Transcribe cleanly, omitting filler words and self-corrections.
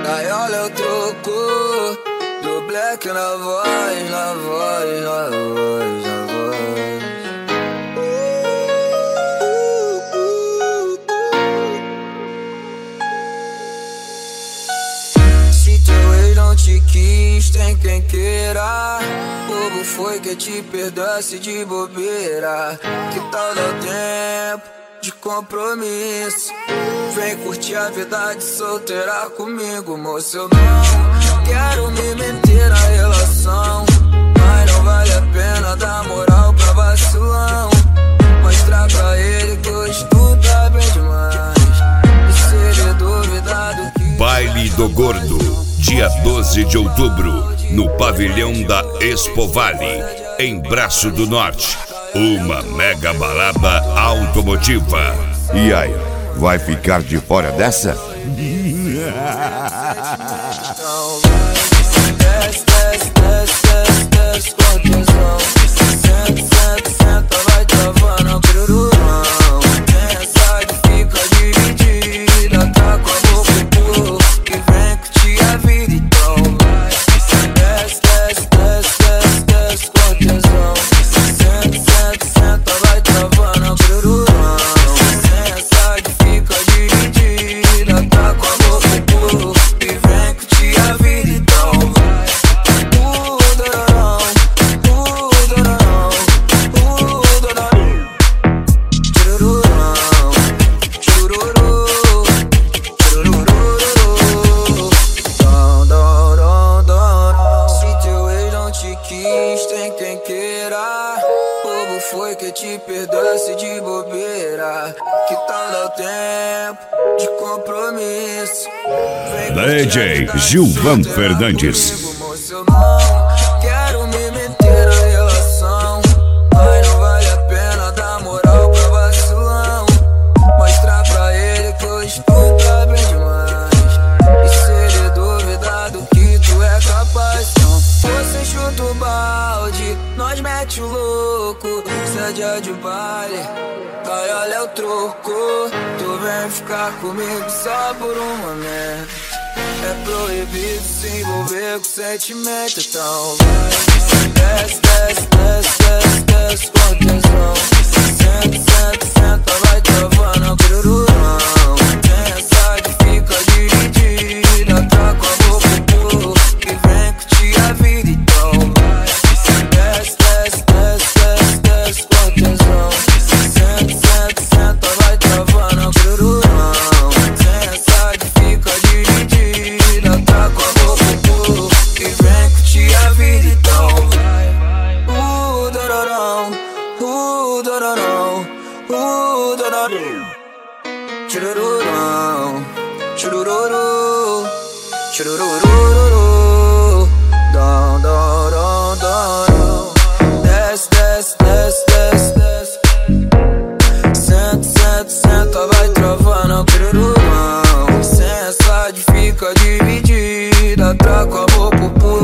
Aí olha o troco do Black na voz, na voz, na voz, na voz. Se teu ex não te quis, tem quem queira. Bobo foi que te perdoasse de bobeira. Que tal dar tempo de compromisso? Vem curtir a vida de solteira comigo, moço. Eu não quero me meter na relação, mas não vale a pena dar moral pra vacilão. Mostrar pra ele que hoje tu tá bem demais. E se ele duvidar do que... Baile do Gordo, dia 12 de outubro, no pavilhão da Expo Vale, em Braço do Norte. Uma mega balada automotiva. E aí, vai ficar de fora dessa? Então vai, desce, desce, desce, desce, desce com tesão. Senta, senta, senta, vai travando o pirurão. Tem essa que fica dividida, tá com a boca pro que vem curtir a vida. Então vai, desce, desce, desce, desce, desce com tesão. Senta, senta, senta, vai travando o pirurão. Tem essa que fica dividida, tá com a boca pro que vem curtir a vida. Então vai, dororão, dororão, dororão. Churururão, chururu, churururu. Dom, dom, dom, dom. Se teu ex não te quis, tem quem queira. Bobo foi que te perdoasse de bobeira. Que tal dar tempo de compromisso? Vem DJ curtir a Gilvan vida Fernandes. comigo, moço. Eu não quero me meter na relação, mas não vale a pena dar moral pra vacilão. Mostrar pra ele que hoje tu tá bem demais. E se ele duvidar do que tu é capaz, então você chuta o balde, nós mete o louco. Se é dia de baile, vai, olha o troco. Tu vem ficar comigo só por um momento. É proibido se envolver com sentimento. Então vai, desce, desce, desce, desce, desce com tesão. Senta, senta, senta, vai travando o pirurão. Tem essa que fica dividida, tá com a boca pro que vem curtir a vida. Então vai, desce, desce, desce, desce, desce com tesão. Senta, senta, senta, vai travando o pirurão. Tem essa que fica dividida, tá com a boca pro que vem curtir a vida. Então vai, dororão, dororão, dororão. Churururão, churururu, churururu. Dom, dom, dom, dom. Desce, desce, desce, desce, desce. Senta, senta, senta, vai travando o pirurão. Licença de fica dividida, tá com a boca pro